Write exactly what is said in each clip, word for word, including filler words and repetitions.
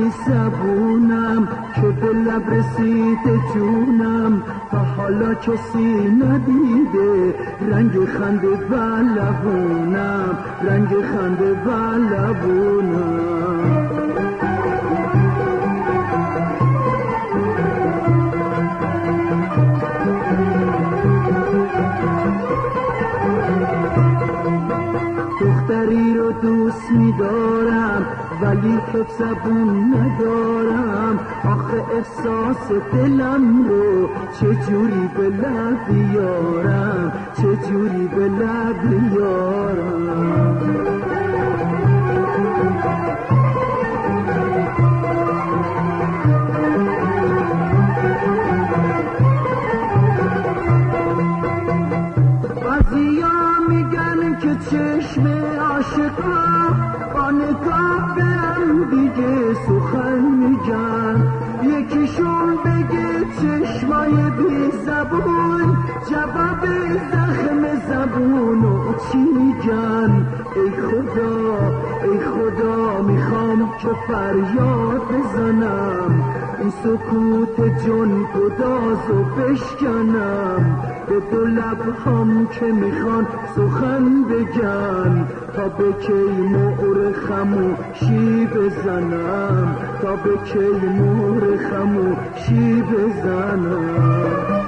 بی زبونم که به لب رسید جونم، تا حالا کسی ندیده رنگ خنده و لبونم، رنگ خنده و لبونم. دختری رو دوست می‌دارم ولی حفظ زبون ندارم، آخه احساس دلم رو چجوری به لب بیارم، چجوری به لب بیارم. چشم عاشقا با نگاه بهم دیگه سخن میگن، یکیشون بگه چشمای بی زبون جواب زخم زبونو چی میگن. ای خدا ای خدا میخوام که فریاد بزنم، این سکوت جن گدازو بشکنم، به دو لبهام که میخوان سخن بگن، تا به کی مهر خموشی بزنم، تا به کی مهر خموشی بزنم.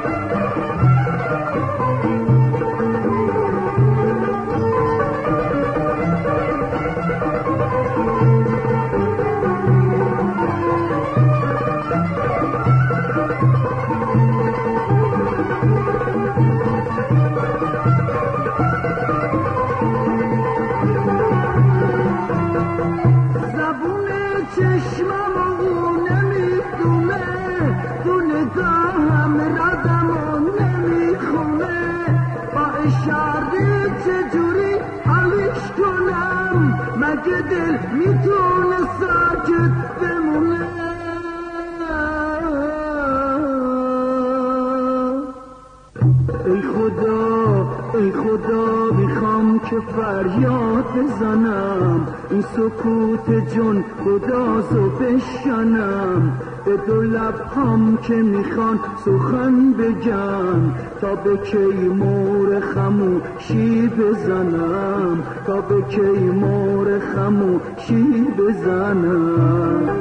مگه دل میتونه ساکت بمونه؟ ای خدا ای خدا میخوام که فریاد بزنم، این سکوت جن گدازو بشکنم، به دو لبهام که میخوان سخن بگن، تا به کی مهر خموشی بزنم، تا به کی مهر خموشی بزنم.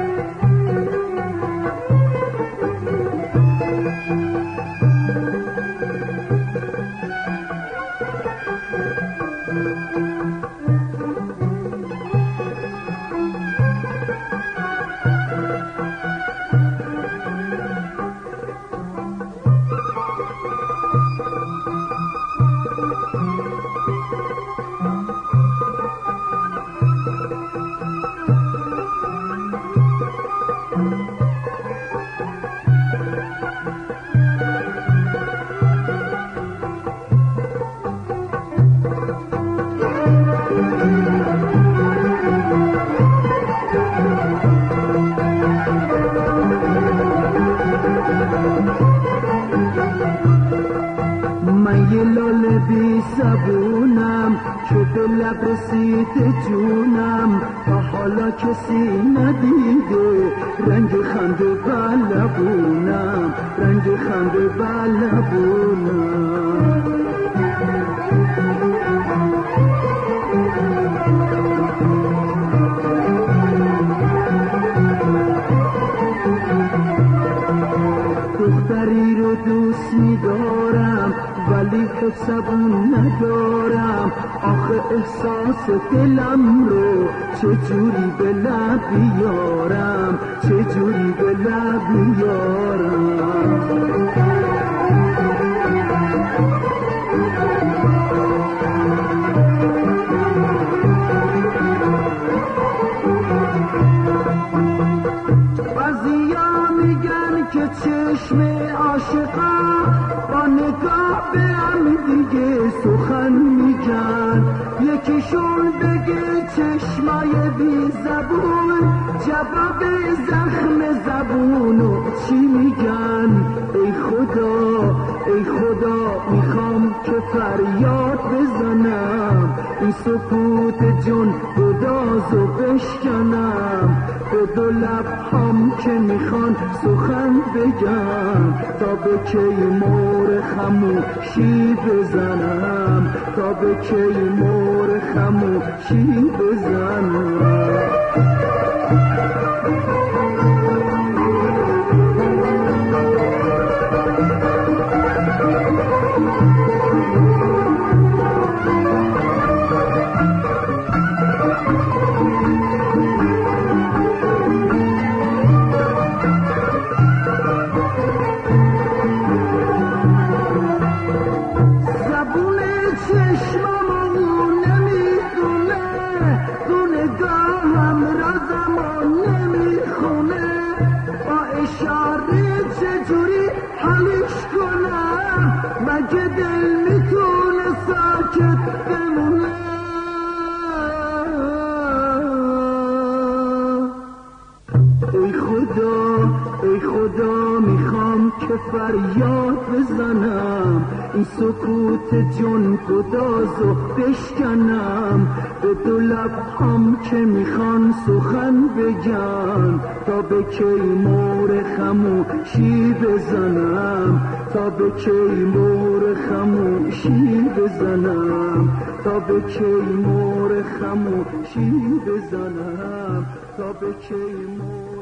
من یه لاله بی زبونم که به لب رسید جونم، تا حالا کسی ندیده رنگ خنده و لبونم، رنگ خنده و لبونم. دختری رو دوست می‌دارم ولی حفظ زبون ندارم، آخه احساس دلم رو چجوری به لب بیارم، چجوری به لب بیارم. چشم عاشقا با نگاه به هم دیگه سخن میگن، یکیشون بگه چه چشمای بی زبون جواب زخم زبونو چی میگن؟ ای خدا ای خدا میخوام که فریاد بزنم، این سکوت جون گدازو بشکنم، به دو لبهام که میخوان سخن بگم، تا به کی مور خموشی بزنم، تا به کی مور خموشی بزنم. چجوری حلش کنم مگه دل میتونه ساکت بمونه؟ ای خدا ای خدا میخوام که فریاد بزنم، این سکوت جون گدازو بشکنم، به دو لبهام که میخوان سخن بگن، تا به کی مور خموشی بزنم، تا به کی مور خموشی بزنم، تا به کی مور خموشی بزنم، تا به کی مور